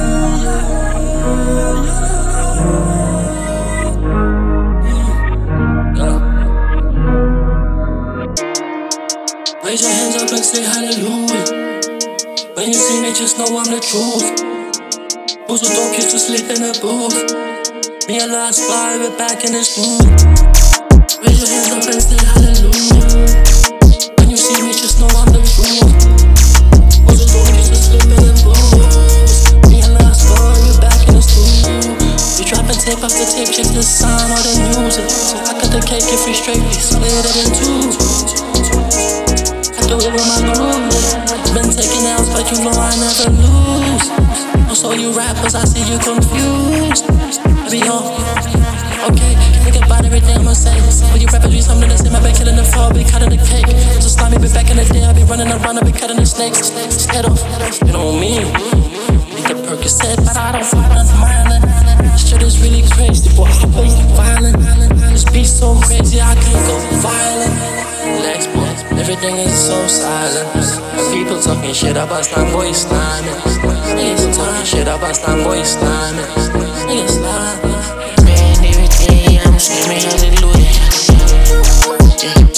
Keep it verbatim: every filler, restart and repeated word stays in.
Raise your hands up and say hallelujah. When you see me, just know I'm the truth. Who's a dope used to sleep in the booth? Me and Last Fly, we're back in this booth. Raise your hands up and say hallelujah. When you see me, just know I'm the truth. Who's a dope used to sleep in the booth? Me and Last Fly, we're back in this booth. We dropping tape after tape, check the sign or the music. So I cut the cake if we straight, we split it in two. Do it with my groove. Been taking L's, but you know I never lose. Also you rappers, I see you confused. Be on, okay, think about everything I'ma say. When you rappers, be something to say. My back killing the fall, be cutting the cake. Was a slimy, but back in the day, I be running around, I be cutting the snakes. Head off, you know me. Need the Percocet, but I don't find nothing violent. This shit is really crazy, boy, I be violent. This beat so crazy, I can't go violent. Legs, boy, everything is so silent. People talking shit about slime, boy, slime. Niggas talking shit about slime, boy, slime. Niggas slime. Man, every day I'm screaming hallelujah. Yeah.